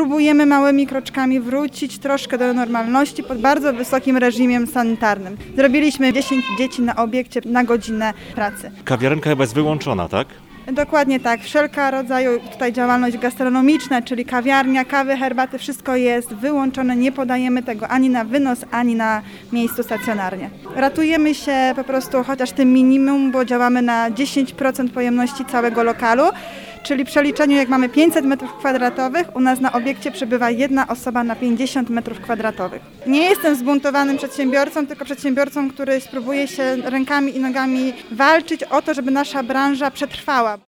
próbujemy małymi kroczkami wrócić troszkę do normalności pod bardzo wysokim reżimem sanitarnym. Zrobiliśmy 10 dzieci na obiekcie na godzinę pracy. Kawiarenka chyba jest wyłączona, tak? Dokładnie tak. Wszelka rodzaju tutaj działalność gastronomiczna, czyli kawiarnia, kawy, herbaty, wszystko jest wyłączone. Nie podajemy tego ani na wynos, ani na miejscu stacjonarnie. Ratujemy się po prostu chociaż tym minimum, bo działamy na 10% pojemności całego lokalu. Czyli w przeliczeniu, jak mamy 500 m2, u nas na obiekcie przebywa jedna osoba na 50 m2. Nie jestem zbuntowanym przedsiębiorcą, tylko przedsiębiorcą, który spróbuje się rękami i nogami walczyć o to, żeby nasza branża przetrwała.